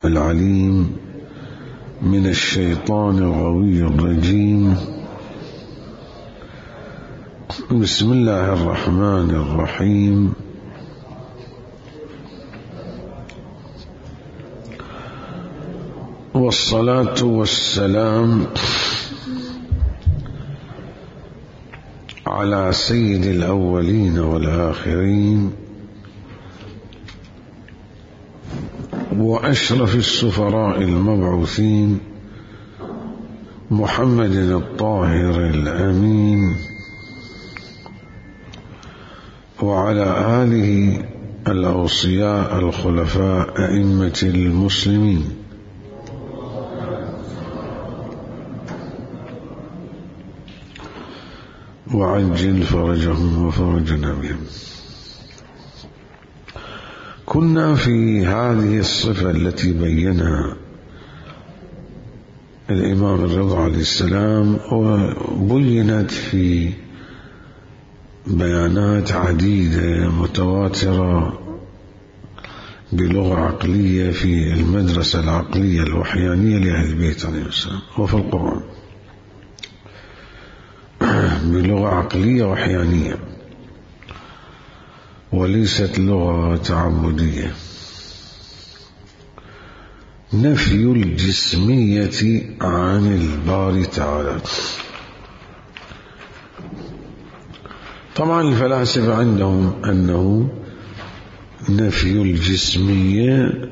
العليم من الشيطان الغوي الرجيم. بسم الله الرحمن الرحيم. والصلاة والسلام على سيد الأولين والآخرين وأشرف السفراء المبعوثين محمد الطاهر الأمين وعلى آله الأوصياء الخلفاء أئمة المسلمين وعجل فرجهم وفرجنا بهم. كنا في هذه الصفة التي بينها الإمام الرضا عليه السلام وبينت في بيانات عديدة متواترة بلغة عقلية في المدرسة العقلية الوحيانية لأهل البيت عليه السلام، وفي القرآن بلغة عقلية وحيانية وليست لغة تعبدية. نفي الجسمية عن الباري تعالى. طبعا الفلاسفة عندهم أنه نفي الجسمية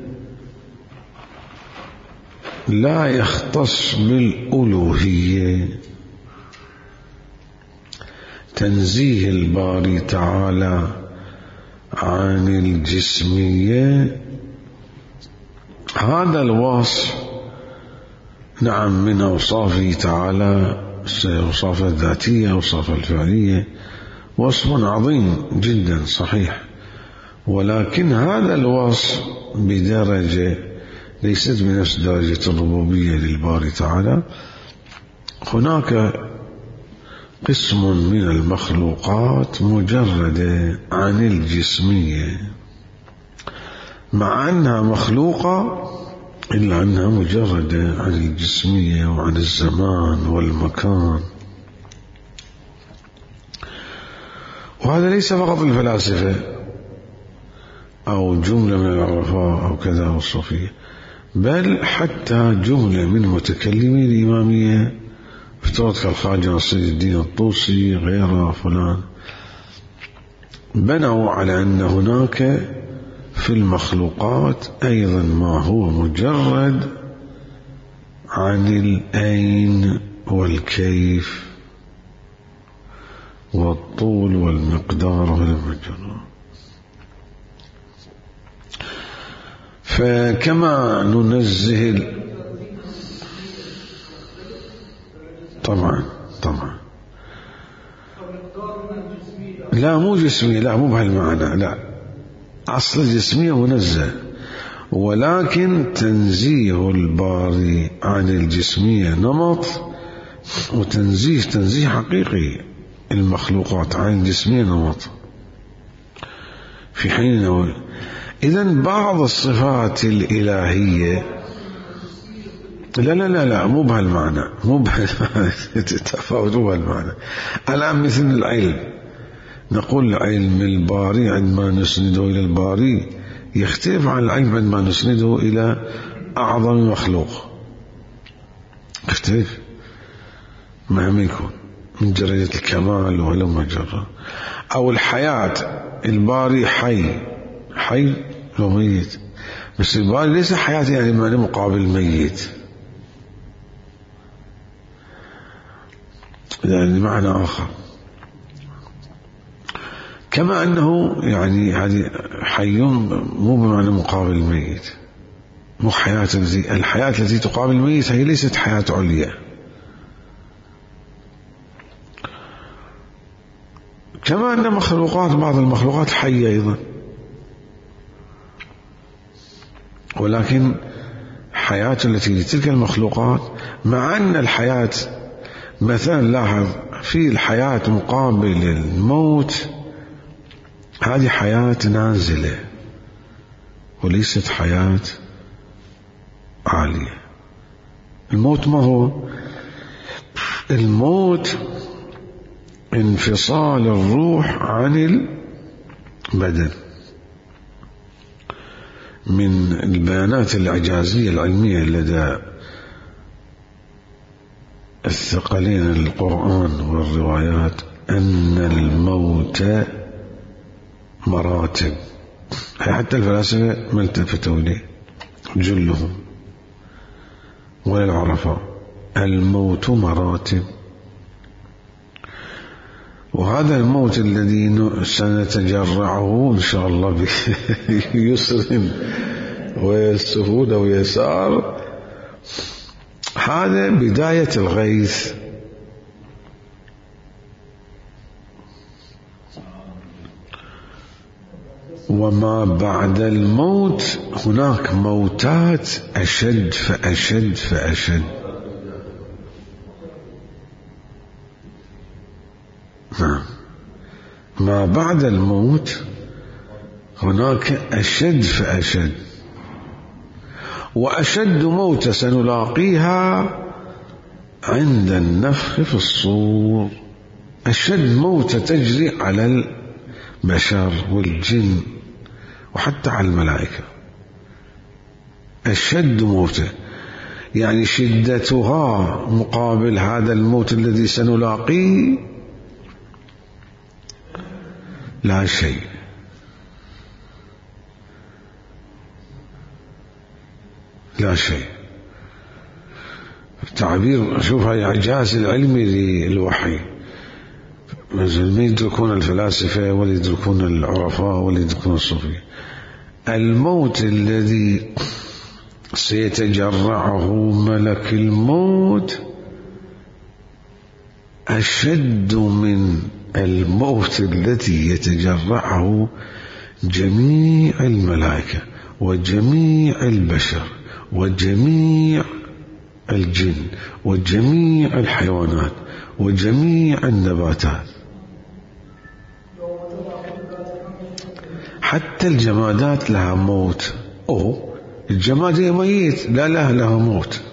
لا يختص بالألوهية، تنزيه الباري تعالى عن الجسمية هذا الوصف نعم من أوصافه تعالى، أوصاف الذاتية أوصاف الفعلية، وصف عظيم جدا صحيح، ولكن هذا الوصف بدرجة ليست بنفس درجة الربوبية للباري تعالى. هناك قسم من المخلوقات مجردة عن الجسمية، مع أنها مخلوقة إلا أنها مجردة عن الجسمية وعن الزمان والمكان. وهذا ليس فقط الفلاسفة أو جملة من العرفاء أو كذا والصوفية، بل حتى جملة من متكلمي الإمامية افترض كالخواجة نصير الدين الطوسي غيره فلان، بنوا على أن هناك في المخلوقات أيضا ما هو مجرد عن الأين والكيف والطول والمقدار والمجرد. فكما ننزه طبعا لا مو جسمية، لا مو بهالمعنى، لا أصل الجسمية منزه، ولكن تنزيه الباري عن الجسمية نمط، وتنزيه حقيقي المخلوقات عن الجسمية نمط. في حين إذن بعض الصفات الإلهية لا مو بهالمعنى، تفاوت بهالمعنى. الآن مثل العلم، نقول علم الباري عندما نسنده إلى الباري يختلف عن العلم عندما نسنده إلى أعظم مخلوق، يختلف مهما يكون من درجة الكمال ولا مجرد. أو الحياة، الباري حي وميت، بس الباري ليس حياة يعني معنى مقابل ميت، يعني معنى آخر. كما أنه يعني هذه حي مو بمعنى مقابل ميت، مو حياة الحياة التي تقابل الميت هي ليست حياة عليا. كما أن بعض المخلوقات حية أيضا، ولكن حياة التي لتلك المخلوقات، مع أن الحياة مثلا لاحظ في الحياة مقابل الموت هذه حياة نازلة وليست حياة عالية. الموت ما هو؟ الموت انفصال الروح عن البدن. من البيانات الإعجازية العلمية لدى الثقلين القرآن والروايات أن الموت مراتب. حتى الفلاسفة ما التفتوا إليه جلهم ولا العرفاء. الموت مراتب، وهذا الموت الذي سنتجرعه إن شاء الله بيسر وسهولة ويسار، هذا بداية الغيث. وما بعد الموت هناك موتات أشد فأشد فأشد. ما بعد الموت هناك أشد فأشد. وأشد موت سنلاقيها عند النفخ في الصور. أشد موت تجري على البشر والجن وحتى على الملائكة. أشد موت، يعني شدتها مقابل هذا الموت الذي سنلاقيه لا شيء. لا شيء. التعبير شوفها إعجاز العلمي للوحي. ما يدركون الفلاسفة ولا يدركون العرفاء ولا يدركون الصوفية. الموت الذي سيتجرعه ملك الموت أشد من الموت الذي يتجرعه جميع الملائكة وجميع البشر وجميع الجن وجميع الحيوانات وجميع النباتات. حتى الجمادات لها موت. الجماد ميت، لا لها موت.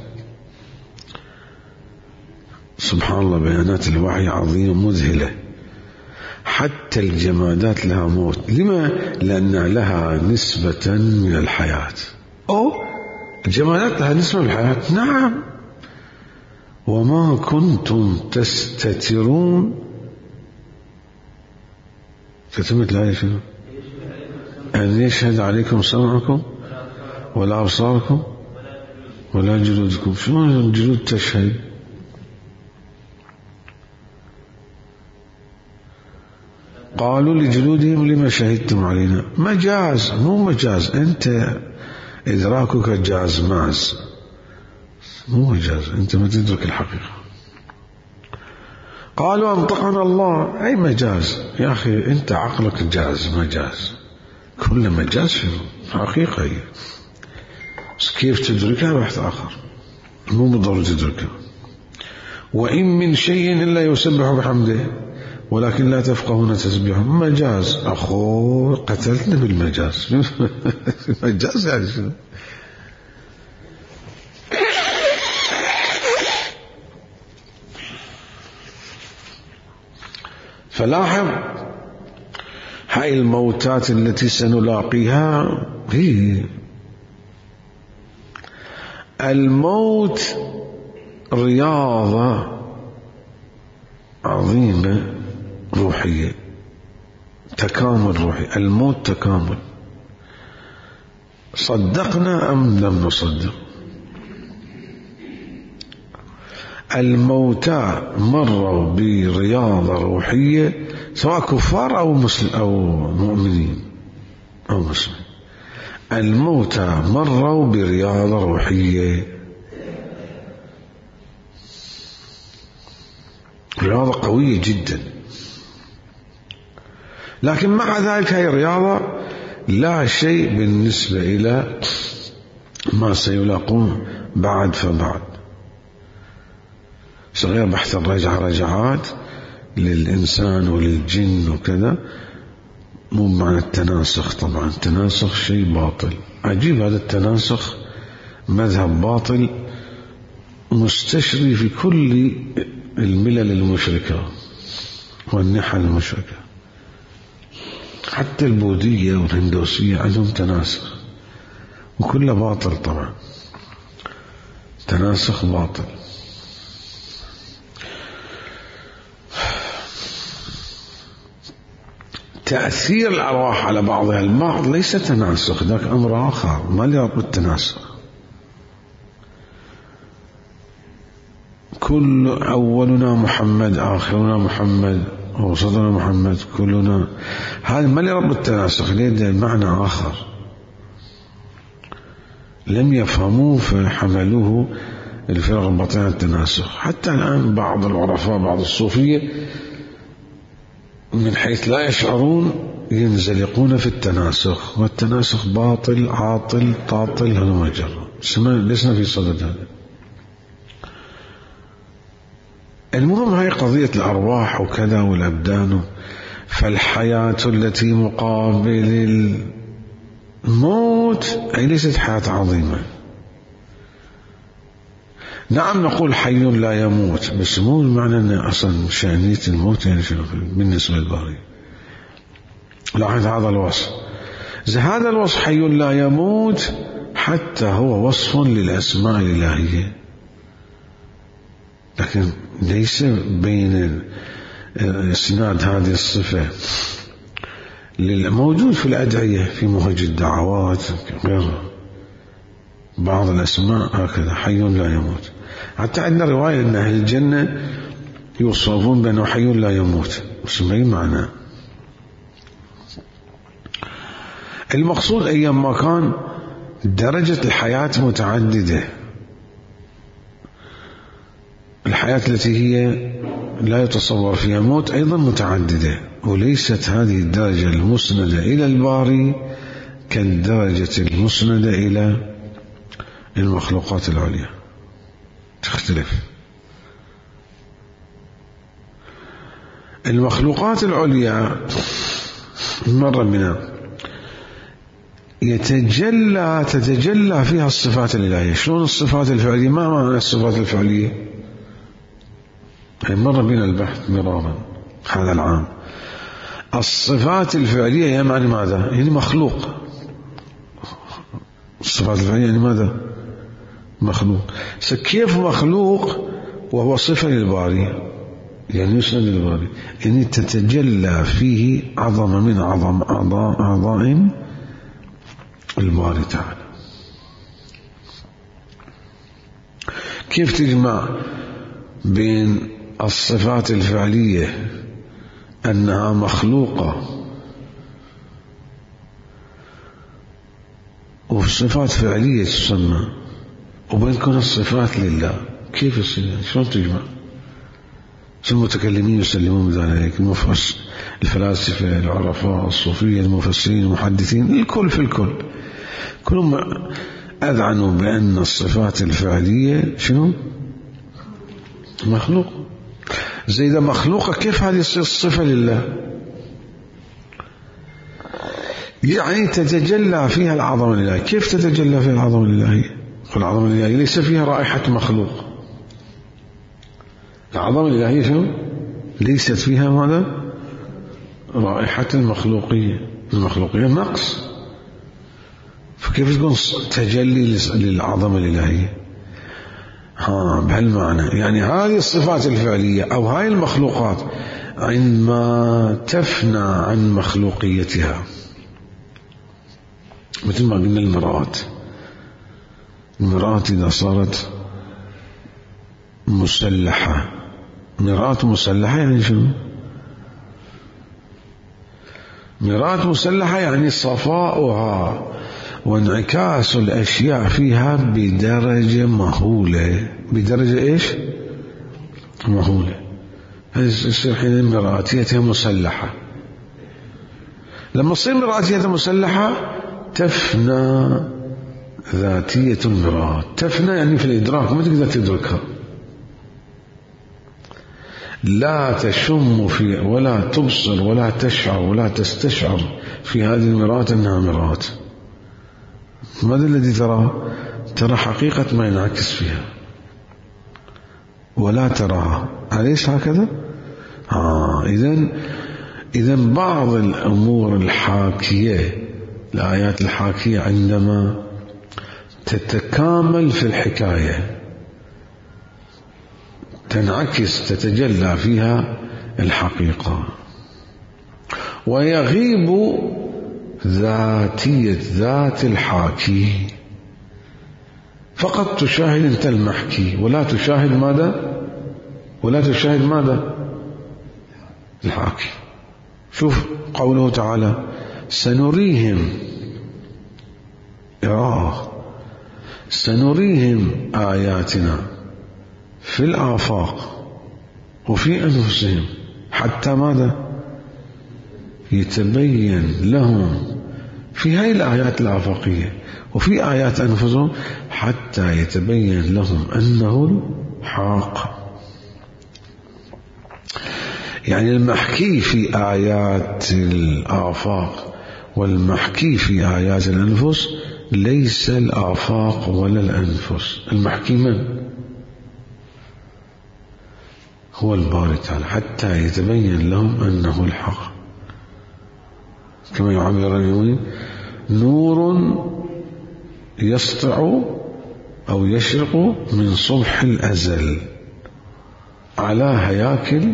سبحان الله، بيانات الوحي عظيمة مذهلة. حتى الجمادات لها موت. لما؟ لأن لها نسبة من الحياة. الجمادات لها نسبة من الحياة، نعم. وما كنتم تستترون كتمت الآية شنو؟ أن يشهد عليكم سمعكم ولا أبصاركم ولا جلودكم. شنو الجلود تشهد؟ قالوا لجلودهم لما شهدتم علينا. مجاز، مو مجاز. أنت إدراكك جاز ماز، مو مجاز. أنت ما تدرك الحقيقة. قالوا أنطقنا الله، أي مجاز يا أخي. أنت عقلك جاز مجاز. كل مجاز في حقيقة هي، بس كيف تدركها بحث آخر، مو بالضرورة تدركها. وإن من شيء إلا يسبح بحمده ولكن لا تفقهون تسبيحهم. مجاز. أخو قتلتنا بالمجاز. مجاز يعني شنو؟ فلاحظ هاي الموتات التي سنلاقيها هي الموت رياضة عظيمة روحية، تكامل روحي. الموت تكامل. صدقنا أم لم نصدق؟ الموتى مروا برياضة روحية، سواء كفار أو مسلم أو مؤمنين أو مسلمين. الموتى مروا برياضة روحية، رياضة قوية جدا. لكن مع ذلك هذه الرياضة لا شيء بالنسبة إلى ما سيلاقون بعد فبعد. صغير بحث رجعات للإنسان وللجن وكذا، مو معنى التناسخ. طبعا التناسخ شيء باطل عجيب. هذا التناسخ مذهب باطل مستشري في كل الملل المشركة والنحل المشركة، حتى البوذية والهندوسية عندهم تناسخ، وكله باطل طبعا، تناسخ باطل. تأثير الأرواح على بعضها البعض ليس تناسخ، ذاك أمر آخر ما له علاقة بالتناسخ. كل أولنا محمد، آخرنا محمد، وسطنا محمد، كلنا، هذا ما له علاقة بالتناسخ، له معنى آخر لم يفهموه فحملوه الفرق الباطنة التناسخ. حتى الآن بعض العرفاء بعض الصوفية من حيث لا يشعرون ينزلقون في التناسخ، والتناسخ باطل عاطل طاطل، هذا ما جرى، لسنا في صدد هذا. المهم هاي قضية الأرواح وكذا والأبدان. فالحياة التي مقابل الموت أي ليست حياة عظيمة. نعم نقول حي لا يموت، بس مو معنى أن أصلا شأنية الموت يعني شنو بالنسبة للباري. لاحظ هذا الوصف، هذا الوصف حي لا يموت حتى هو وصف للأسماء الإلهية، لكن ليس بين إسناد هذه الصفة موجود في الأدعية في مهج الدعوات غيرها، بعض الأسماء هكذا حي لا يموت. حتى عندنا رواية أن أهل الجنة يوصفون بأنه حي لا يموت، بس ما معنى. المقصود أيام ما كان درجة الحياة متعددة، الحياة التي هي لا يتصور فيها الموت أيضا متعددة، وليست هذه الدرجة المسندة إلى الباري كالدرجة المسندة إلى المخلوقات العليا، تختلف. المخلوقات العليا مرة منها تتجلى فيها الصفات الإلهية. شلون الصفات الفعلية؟ ما معنى الصفات الفعلية؟ هي مرة بنا البحث مرارا هذا العام. الصفات الفعلية يعني ماذا؟ يعني مخلوق. الصفات الفعلية يعني ماذا؟ مخلوق. كيف مخلوق وهو صفة للباري؟ يعني يسند للباري، يعني تتجلى فيه عظمة من أعضاء الباري تعالى. كيف تجمع بين الصفات الفعلية أنها مخلوقة وصفات فعلية تسمى، وبين كون الصفات لله؟ كيف يصير؟ شلون تجمع؟ المتكلمين يسلمون بذلك، الفلاسفة العرفاء الصوفية المفسرين المحدثين، الكل في الكل كلهم أذعنوا بأن الصفات الفعلية شنو؟ مخلوق. زي إذا مخلوقة كيف هذه الصفة لله؟ يعني تتجلى فيها العظمة الإلهية. كيف تتجلى فيها العظمة الإلهية؟ العظمة الإلهية ليس فيها رائحة مخلوق. العظمة الإلهية شنو؟ ليست فيها ماذا؟ رائحة المخلوقية. المخلوقية نقص، فكيف تكون تجلي للعظمة الإلهية؟ بهالمعنى. يعني هذه الصفات الفعلية أو هاي المخلوقات عندما تفنى عن مخلوقيتها، مثل ما قلنا المرآة إذا صارت مسلحة، مرآة مسلحة يعني شنو؟ مرآة مسلحة يعني صفاؤها وانعكاس الأشياء فيها بدرجة مهولة. بدرجة إيش؟ مهولة. يصير حين مرآتيتها مسلحة. لما تصير مرآتيتها مسلحة تفنى ذاتية المرآة. تفنى يعني في الإدراك، ما تقدر تدركها، لا تشم في ولا تبصر ولا تشعر ولا تستشعر في هذه المرآة أنها مرآة. ماذا الذي تراه؟ ترى حقيقة ما ينعكس فيها ولا تراها. أليس هكذا؟ إذن بعض الأمور الحاكية، الآيات الحاكية عندما تتكامل في الحكاية تنعكس، تتجلى فيها الحقيقة، ويغيب ذاتية ذات الحاكي، فقط تشاهد أنت المحكي ولا تشاهد ماذا؟ ولا تشاهد ماذا؟ الحاكي. شوف قوله تعالى سنريهم سنريهم آياتنا في الآفاق وفي أنفسهم حتى ماذا؟ يتبين لهم في هاي الآيات الآفاقية وفي آيات أنفسهم حتى يتبين لهم أنه الحق. يعني المحكي في آيات الآفاق والمحكي في آيات الأنفس ليس الآفاق ولا الأنفس. المحكي من؟ هو الباري تعالى حتى يتبين لهم أنه الحق. كما يعبر النووي نور يسطع أو يشرق من صبح الأزل على هياكل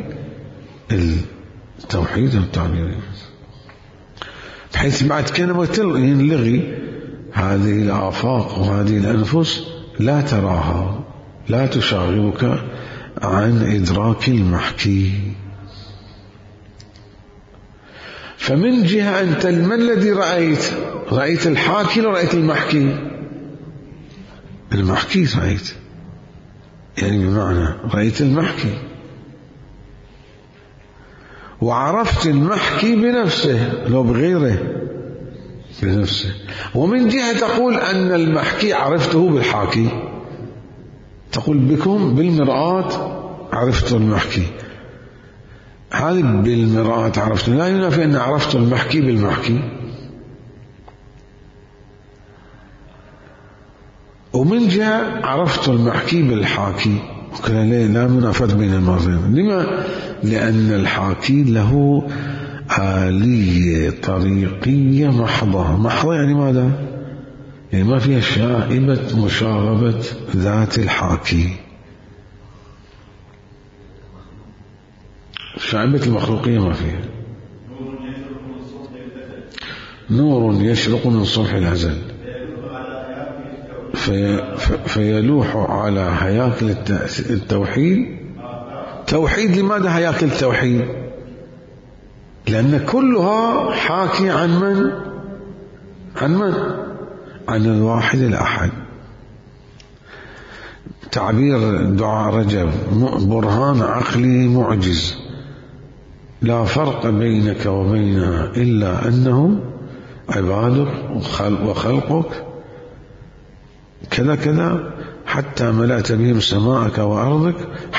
التوحيد والتعبير، بحيث بعد كلمة ينلغي هذه الآفاق وهذه الأنفس لا تراها، لا تشاغلك عن إدراك المحكي. فمن جهة أنت ما الذي رأيت الحاكي ولا رأيت المحكي؟ المحكي رأيت، يعني بمعنى رأيت المحكي وعرفت المحكي بنفسه لو بغيره بنفسه. ومن جهة تقول أن المحكي عرفته بالحاكي، تقول بكم بالمرآة عرفت المحكي، هذه بالمرآة عرفت لا ينافي أن عرفت المحكي بالمحكي. ومن جهة عرفت المحكي بالحاكي، لا منافاة بين المرتين. لما؟ لأن الحاكي له آلية طريقية محضة يعني ماذا؟ يعني ما فيها شائبة مشاغبة ذات الحاكي. شائبة المخلوقية ما فيها. نور يشرق من صبح الأزل فيلوح على هياكل التوحيد. توحيد لماذا هياكل التوحيد؟ لأن كلها حاكي عن من؟ عن الواحد الأحد. تعبير دعاء رجب برهان عقلي معجز، لا فرق بينك وبينها إلا أنهم عبادك وخلقك كذا كذا، حتى ملأت بهم سماءك وأرضك،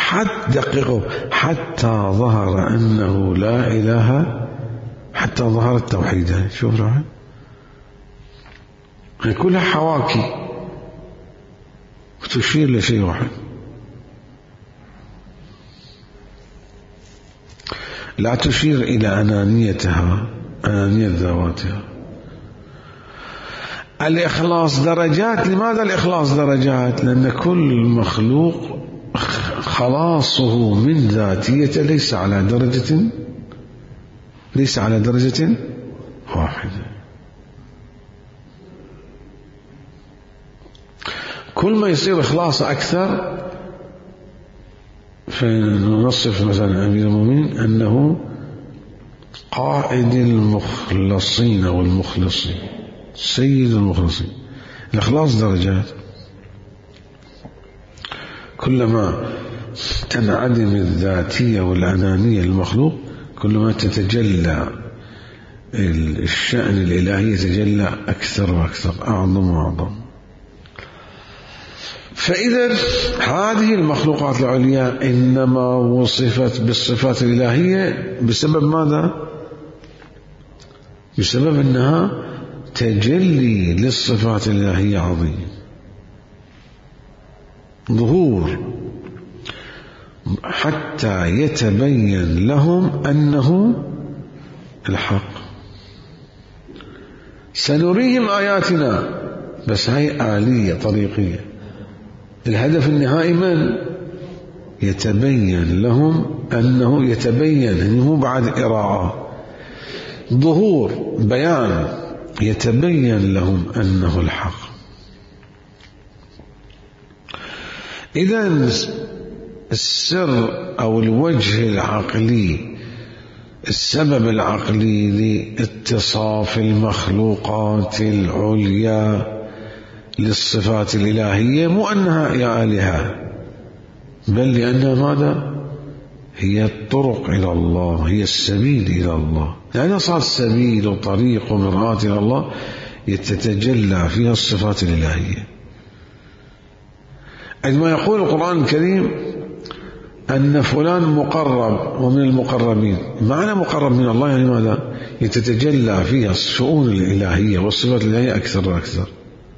حتى ظهر أنه لا إله، حتى ظهر التوحيد. شوف رأي كلها حواكي وتشير لشيء واحد، لا تشير إلى أنانيتها، أنانية ذواتها. الإخلاص درجات. لماذا الإخلاص درجات؟ لأن كل مخلوق خلاصه من ذاتيته ليس على درجة واحدة. كل ما يصير إخلاص أكثر، فنصف مثلا أمير المؤمنين أنه قائد المخلصين والمخلصين، سيد المخلصين. الإخلاص درجات، كلما تنعدم الذاتية والأنانية المخلوق كلما تتجلى الشأن الإلهي، يتجلى أكثر وأكثر، أعظم وأعظم. فإذا هذه المخلوقات العليا إنما وصفت بالصفات الإلهية بسبب ماذا؟ بسبب أنها تجلي للصفات الإلهية عظيم. ظهور حتى يتبين لهم أنه الحق. سنريهم آياتنا، بس هاي آلية طريقية. الهدف النهائي من يتبين لهم أنه يتبين، مو بعد إراءة، ظهور بيان، يتبين لهم أنه الحق. إذن السر أو الوجه العقلي، السبب العقلي لاتصاف المخلوقات العليا للصفات الإلهية مو أنها يا آلهة، بل لأنها ماذا؟ هي الطرق إلى الله، هي السبيل إلى الله، لأنها صار سبيل وطريق ومرآة إلى الله يتتجلى فيها الصفات الإلهية. عندما يقول القرآن الكريم أن فلان مقرب ومن المقربين، معنى مقرب من الله يعني ماذا؟ يتتجلى فيها الشؤون الإلهية والصفات الإلهية أكثر وأكثر.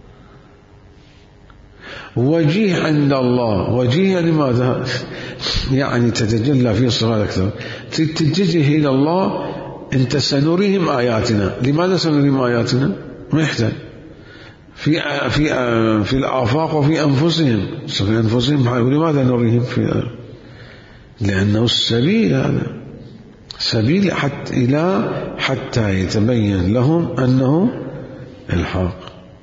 وجيه عند الله، وجيه يعني ماذا؟ يعني تتجلى فيه الصفات أكثر. تتجه إلى الله، أنت سنريهم آياتنا. لماذا سنريهم آياتنا؟ ما يحتاج في الآفاق وفي أنفسهم. في أنفسهم لماذا نريهم؟ لأنه السبيل، هذا سبيل حتى يتبين لهم أنه الحق.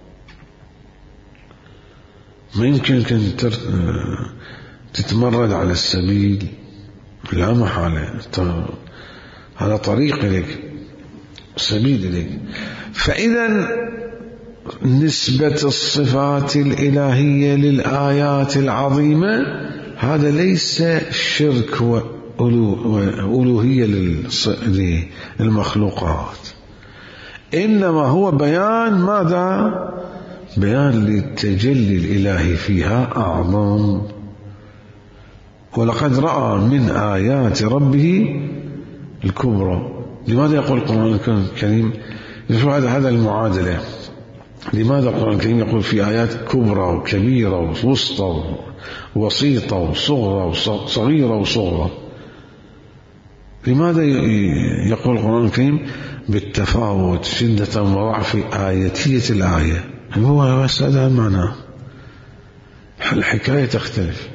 ما يمكن تتمرد على السبيل، لا محالة، هذا طريق إليك، سبيل إليك. فإذا نسبة الصفات الإلهية للآيات العظيمة هذا ليس شرك وألوهية للمخلوقات، إنما هو بيان ماذا؟ بيان للتجلي الإلهي فيها أعظم. ولقد رأى من آيات ربه الكبرى. لماذا يقول القرآن الكريم هذا المعادلة؟ لماذا القرآن الكريم يقول في آيات كبرى وكبيرة ووسطى ووسيطة وصغرى وصغيرة وصغرى؟ لماذا يقول القرآن الكريم بالتفاوت شدة وضعف آياتية الآية؟ هو بس هذا المعنى، الحكاية تختلف.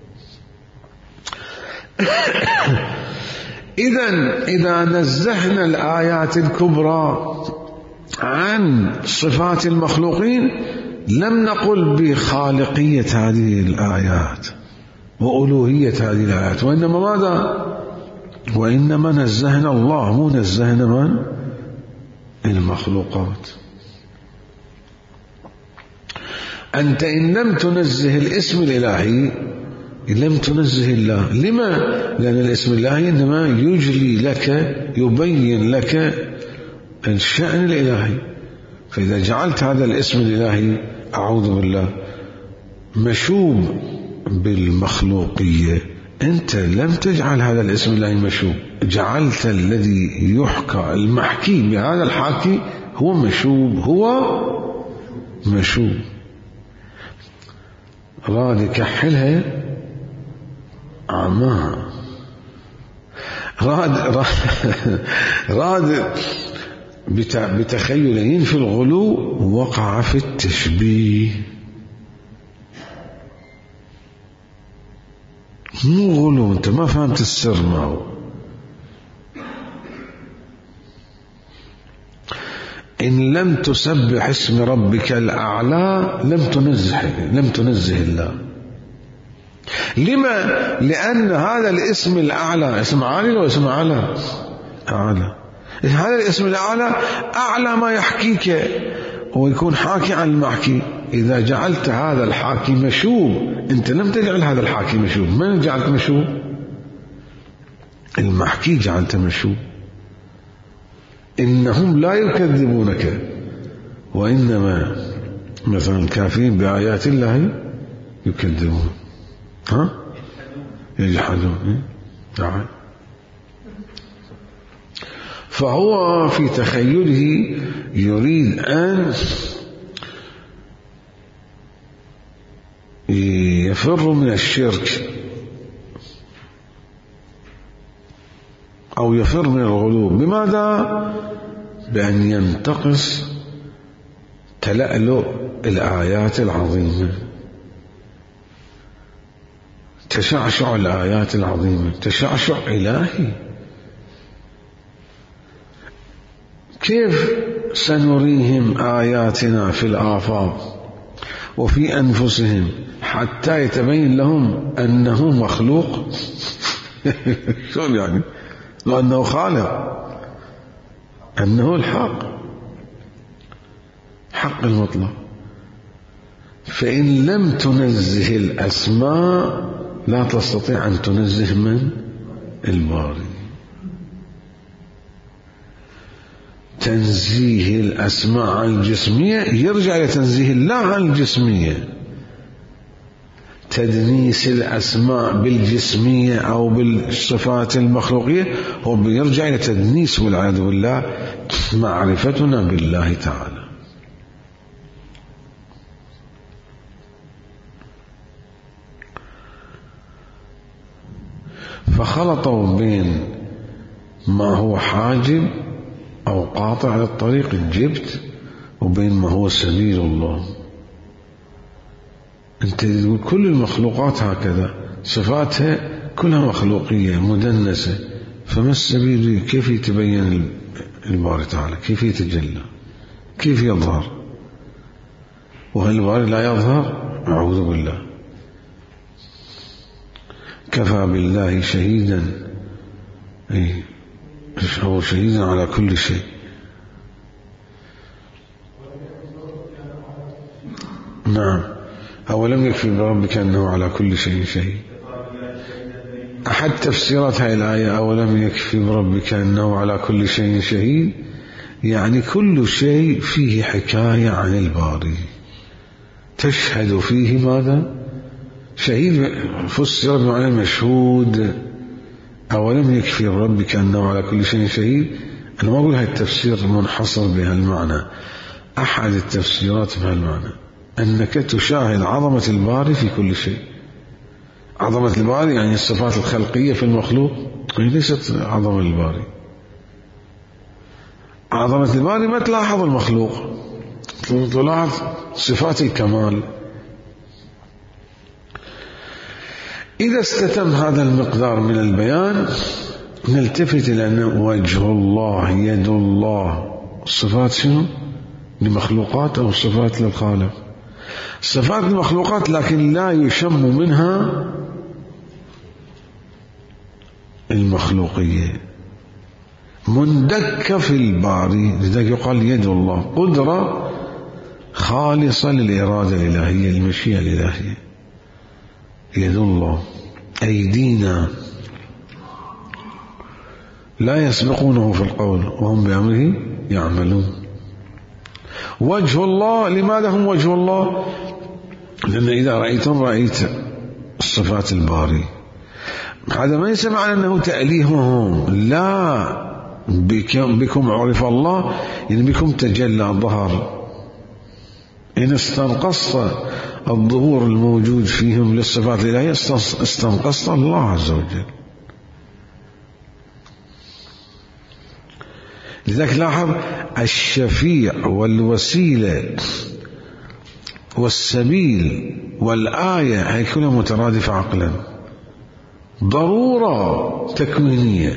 إذا نزهنا الآيات الكبرى عن صفات المخلوقين لم نقل بخالقية هذه الآيات وألوهية هذه الآيات، وإنما ماذا؟ وإنما نزهنا الله، مو نزهنا من؟ المخلوقات. أنت إن لم تنزه الاسم الإلهي لم تنزه الله. لما؟ لأن الاسم الإلهي إنما يجلي لك، يبين لك الشأن الإلهي. فإذا جعلت هذا الاسم الإلهي أعوذ بالله مشوب بالمخلوقية، أنت لم تجعل هذا الاسم الإلهي مشوب، جعلت الذي يحكى المحكي بهذا الحاكي هو مشوب، هو مشوب. راد يكحلها عماها، راد بتخيل ينفي الغلو وقع في التشبيه. مو غلو، انت ما فهمت السر ما هو. إن لم تسبح اسم ربك الأعلى لم تنزه الله. لما؟ لأن هذا الاسم الأعلى اسم عالي ولا اسم أعلى؟ أعلى. هذا الاسم الأعلى أعلى ما يحكيك ويكون حاكي عن المحكي. إذا جعلت هذا الحاكي مشوب، أنت لم تجعل هذا الحاكي مشوب. من جعلت مشوب؟ المحكي جعلت مشوب. إنهم لا يكذبونك وإنما مثلا الكافرين بآيات الله يكذبون، يجحدون. فهو في تخيله يريد أن يفر من الشرك أو يفر من الغلو. بماذا؟ بأن ينتقص تلألؤ الآيات العظيمة، تشعشع الآيات العظيمة، تشعشع إلهي. كيف سنريهم آياتنا في الآفاق وفي أنفسهم حتى يتبين لهم أنه مخلوق؟ شلون يعني؟ لأنه خالق، أنه الحق، حق المطلق. فإن لم تنزه الأسماء لا تستطيع أن تنزه من؟ الباري. تنزيه الأسماء عن الجسمية يرجع إلى تنزيه الله عن الجسمية. تدنيس الأسماء بالجسمية أو بالصفات المخلوقية هو بيرجع إلى تدنيس والعياذ بالله معرفتنا بالله تعالى. فخلطوا بين ما هو حاجب أو قاطع للطريق الجبت وبين ما هو سبيل الله. أنت تقول كل المخلوقات هكذا صفاتها كلها مخلوقية مدنسة، فما السبيل؟ كيف يتبين الباري تعالى؟ كيف يتجلى؟ كيف يظهر؟ وهل الباري لا يظهر؟ أعوذ بالله. كفى بالله شهيدا، هو شهيدا على كل شيء. نعم، أولم يكفي بربك أنه على كل شيء شهيد. أحد تفسيرات هذه الآية أولم يكفي بربك أنه على كل شيء شهيد، يعني كل شيء فيه حكاية عن الباري تشهد فيه ماذا؟ شهيد. فسر بمعنى المشهود. أولم يكفي بربك أنه على كل شيء شهيد. أنا ما أقول هذا التفسير منحصر بها المعنى، أحد التفسيرات بها المعنى أنك تشاهد عظمة الباري في كل شيء. عظمة الباري يعني الصفات الخلقية في المخلوق ليست عظمة الباري. عظمة الباري ما تلاحظ المخلوق، تلاحظ صفات الكمال. إذا استتم هذا المقدار من البيان نلتفت إلى أن وجه الله، يد الله، الصفات شنو؟ لمخلوقات أو الصفات للخالق؟ صفات المخلوقات، لكن لا يشم منها المخلوقية، مندكة في الباري. لذلك يقال يد الله، قدرة خالصة للإرادة الإلهية، المشيئة الإلهية. يد الله. أيدينا لا يسبقونه في القول وهم بأمره يعملون. وجه الله، لماذا هم وجه الله؟ لأن إذا رأيتم رأيت الصفات الباري. هذا ما يسمع أنه تأليههم، لا، بكم عرف الله، يعني بكم تجلى ظهر. إن استنقصت الظهور الموجود فيهم للصفات الإلهية استنقصت الله عز وجل. لذلك لاحظ الشفيع والوسيلة والسبيل والآية هي كلها مترادفة عقلا، ضرورة تكوينية،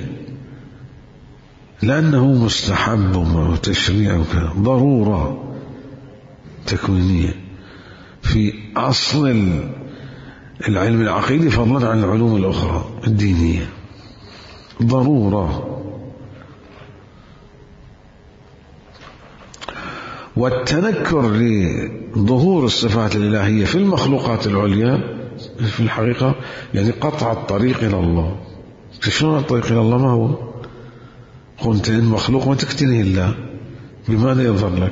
لأنه مستحب وتشريع وكذا، ضرورة تكوينية في أصل العلم العقيدي فضلا عن العلوم الأخرى الدينية، ضرورة. والتنكر لظهور الصفات الإلهية في المخلوقات العليا في الحقيقة يعني قطع الطريق إلى الله. شلون الطريق إلى الله؟ ما هو قلت المخلوق ما تكتنه الله، بماذا يظهر لك؟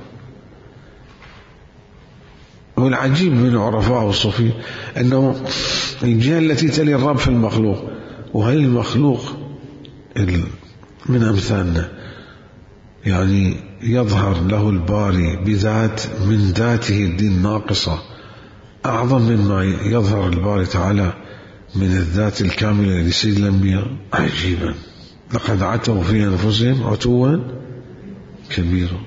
والعجيب من عرفاء والصوفية أنه الجهة التي تلي الرب في المخلوق، وهي المخلوق من أمثالنا يعني يظهر له الباري بذات من ذاته الدين ناقصة أعظم مما يظهر الباري تعالى من الذات الكاملة لسيد الأنبياء. عجيبا، لقد عتوا في أنفسهم عتوا كبيرا.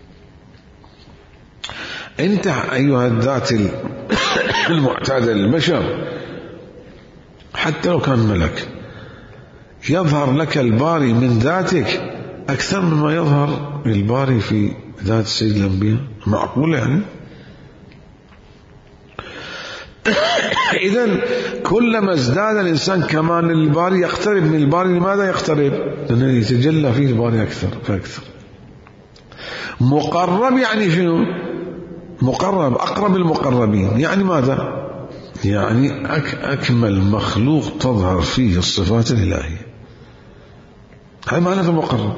أنت أيها الذات المعتادة للبشر حتى لو كان ملك يظهر لك الباري من ذاتك أكثر مما يظهر الباري في ذات سيد الأنبياء. معقول يعني؟ إذن كلما ازداد الإنسان كمان الباري يقترب من الباري. لماذا يقترب؟ لأنه يتجلى فيه الباري أكثر فأكثر. مقرب يعني شنو؟ مقرب، أقرب المقربين. يعني ماذا؟ يعني أكمل مخلوق تظهر فيه الصفات الإلهية. هاي معنى المقرب.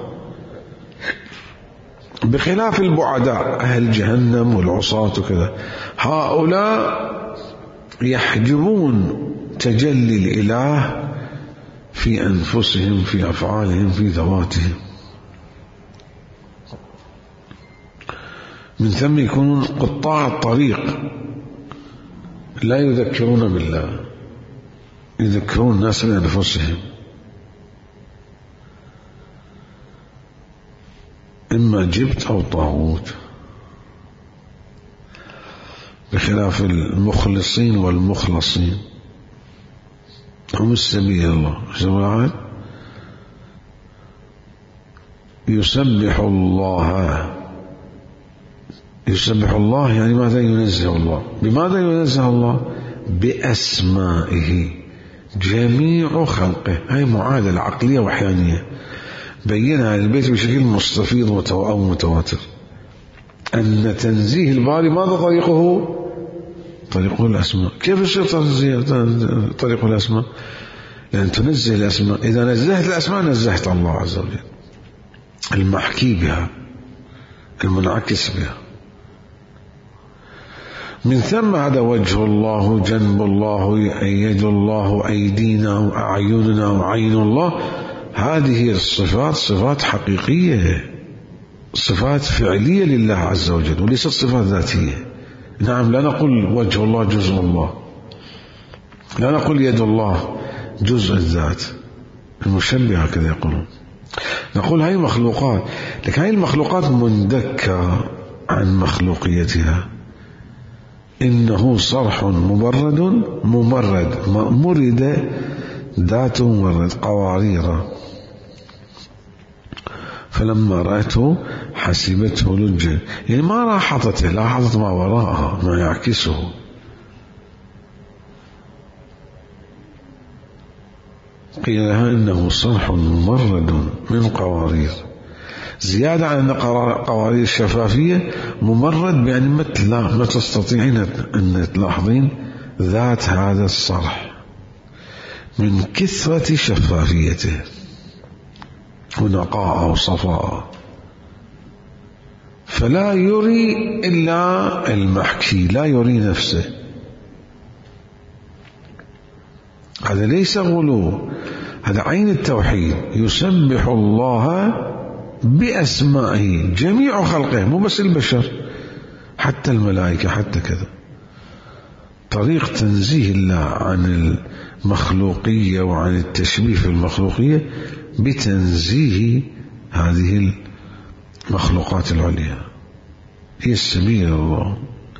بخلاف البعداء أهل جهنم والعصاة وكذا، هؤلاء يحجبون تجلي الإله في أنفسهم، في أفعالهم، في ذواتهم. من ثم يكونون قطاع الطريق، لا يذكرون بالله، يذكرون الناس بأنفسهم. إما جبت أو طاغوت. بخلاف المخلصين والمخلصين هم السبيل الله سبحانه. يسبح الله. يسبح الله يعني ماذا؟ ينزه الله. بماذا ينزه الله؟ بأسمائه جميع خلقه. هاي معادلة عقلية وحيانية بينها البيت بشكل مستفيض أو متواتر. أن تنزيه الباري ماذا طريقه؟ طريقه الأسماء. كيف يصير طريقه الأسماء؟ لأن تنزه الأسماء. إذا نزهت الأسماء نزهت الله عز وجل، المحكي بها، المنعكس بها. من ثم هذا وجه الله، جنب الله، يد الله، أيدينا، أعيننا، وعين الله. هذه الصفات صفات حقيقية، صفات فعلية لله عز وجل، وليست صفات ذاتية. نعم، لا نقول وجه الله جزء الله، لا نقول يد الله جزء الذات. المشبهة كذا يقولون. نقول هاي مخلوقات، لكن هاي المخلوقات مندكة عن مخلوقيتها. إنه صرح ممرد، مرد ذات ممرد، قوارير. فلما رأته حسبته لجا، يعني ما لاحظته، لاحظت ما وراءها، ما يعكسه. قيل لها إنه صرح ممرد من قوارير. زيادة عن أن قوارير الشفافية، ممرد يعني ما تستطيعين أن تلاحظين ذات هذا الصرح من كثرة شفافيته ونقاء وصفاء، فلا يري إلا المحكي، لا يري نفسه. هذا ليس غلو، هذا عين التوحيد. يسبح الله بأسمائه جميع خلقه، مو بس البشر، حتى الملائكة، حتى كذا. طريق تنزيه الله عن المخلوقية وعن التشبيه في المخلوقية بتنزيه هذه المخلوقات العليا، هي السبيل الله.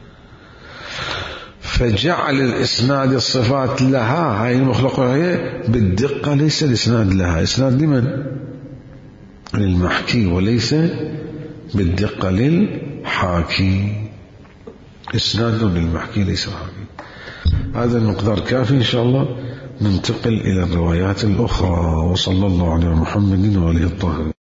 فجعل الإسناد الصفات لها، هاي المخلوقات بالدقة، ليس الإسناد لها. إسناد لمن؟ للمحكي، وليس بالدقة للحاكي. إسناد للمحكي ليس الحاكي. هذا المقدار كافي إن شاء الله. ننتقل إلى الروايات الأخرى. وصلى الله على محمد وآله الطاهرين.